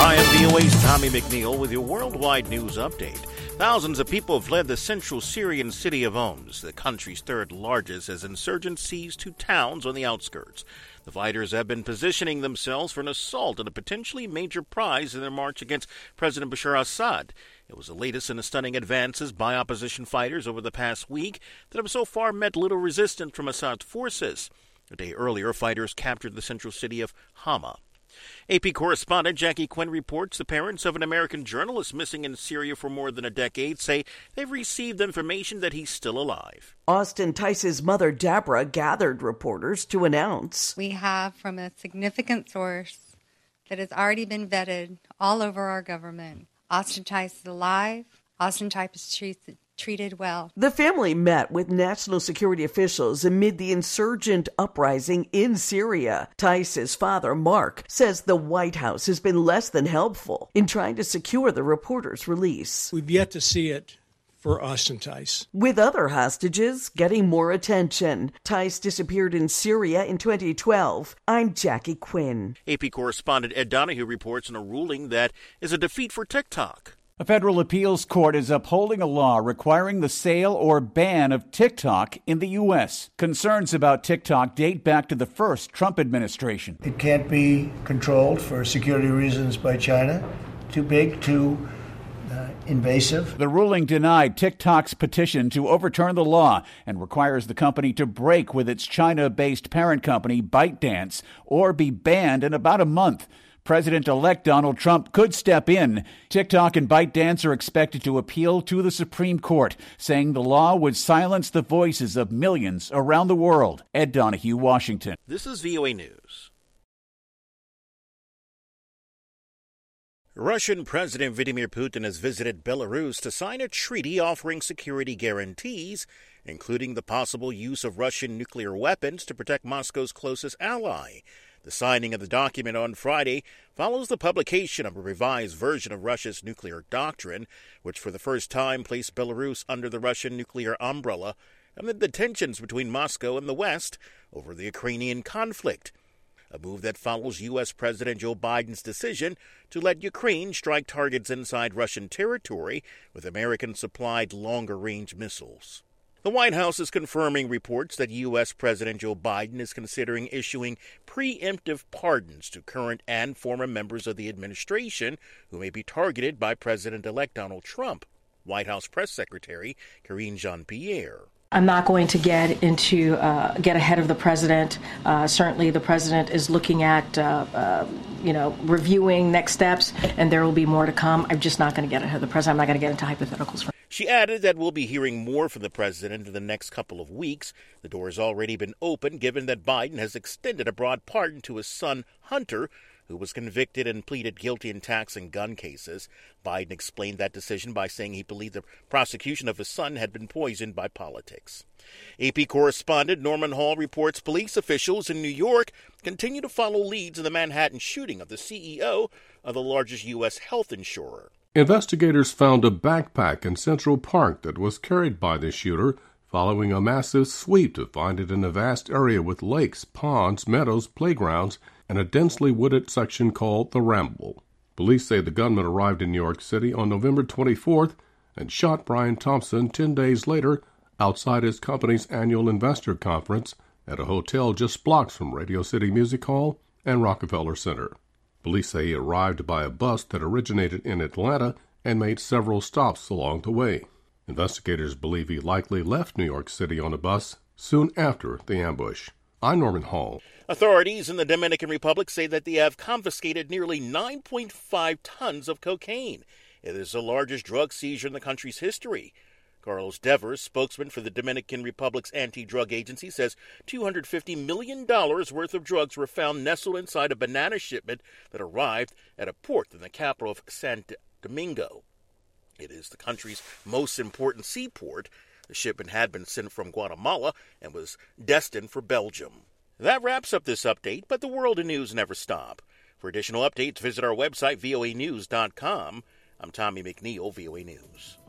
Hi, I'm VOA's Tommy McNeil with your worldwide news update. Thousands of people have fled the central Syrian city of Homs, the country's third largest, as insurgents seized two towns on the outskirts. The fighters have been positioning themselves for an assault at a potentially major prize in their march against President Bashar al-Assad. It was the latest in the stunning advances by opposition fighters over the past week that have so far met little resistance from Assad's forces. A day earlier, fighters captured the central city of Hama. AP correspondent Jackie Quinn reports the parents of an American journalist missing in Syria for more than a decade say they've received information that he's still alive. Austin Tice's mother, Deborah, gathered reporters to announce. We have from a significant source that has already been vetted all over our government. Austin Tice is alive. Austin Tice is treated well. The family met with national security officials amid the insurgent uprising in Syria. Tice's father, Mark, says the White House has been less than helpful in trying to secure the reporter's release. We've yet to see it for Austin Tice. With other hostages getting more attention. Tice disappeared in Syria in 2012. I'm Jackie Quinn. AP correspondent Ed Donahue reports on a ruling that is a defeat for TikTok. A federal appeals court is upholding a law requiring the sale or ban of TikTok in the U.S. Concerns about TikTok date back to the first Trump administration. It can't be controlled for security reasons by China. Too big, too invasive. The ruling denied TikTok's petition to overturn the law and requires the company to break with its China-based parent company, ByteDance, or be banned in about a month. President-elect Donald Trump could step in. TikTok and ByteDance are expected to appeal to the Supreme Court, saying the law would silence the voices of millions around the world. Ed Donahue, Washington. This is VOA News. Russian President Vladimir Putin has visited Belarus to sign a treaty offering security guarantees, including the possible use of Russian nuclear weapons to protect Moscow's closest ally. The signing of the document on Friday follows the publication of a revised version of Russia's nuclear doctrine, which for the first time placed Belarus under the Russian nuclear umbrella amid the tensions between Moscow and the West over the Ukrainian conflict. A move that follows U.S. President Joe Biden's decision to let Ukraine strike targets inside Russian territory with American-supplied longer-range missiles. The White House is confirming reports that U.S. President Joe Biden is considering issuing preemptive pardons to current and former members of the administration who may be targeted by President-elect Donald Trump. White House Press Secretary Karine Jean-Pierre. I'm not going to get ahead of the president. Certainly the president is looking at, reviewing next steps, and there will be more to come. I'm just not going to get ahead of the president. I'm not going to get into hypotheticals. She added that we'll be hearing more from the president in the next couple of weeks. The door has already been opened, given that Biden has extended a broad pardon to his son, Hunter, who was convicted and pleaded guilty in tax and gun cases. Biden explained that decision by saying he believed the prosecution of his son had been poisoned by politics. AP correspondent Norman Hall reports police officials in New York continue to follow leads in the Manhattan shooting of the CEO of the largest U.S. health insurer. Investigators found a backpack in Central Park that was carried by the shooter, following a massive sweep to find it in a vast area with lakes, ponds, meadows, playgrounds, and a densely wooded section called the Ramble. Police say the gunman arrived in New York City on November 24th and shot Brian Thompson 10 days later outside his company's annual investor conference at a hotel just blocks from Radio City Music Hall and Rockefeller Center. Police say he arrived by a bus that originated in Atlanta and made several stops along the way. Investigators believe he likely left New York City on a bus soon after the ambush. I'm Norman Hall. Authorities in the Dominican Republic say that they have confiscated nearly 9.5 tons of cocaine. It is the largest drug seizure in the country's history. Carlos Devers, spokesman for the Dominican Republic's anti-drug agency, says $250 million worth of drugs were found nestled inside a banana shipment that arrived at a port in the capital of Santo Domingo. It is the country's most important seaport. The shipment had been sent from Guatemala and was destined for Belgium. That wraps up this update, but the world of news never stop. For additional updates, visit our website, voanews.com. I'm Tommy McNeil, VOA News.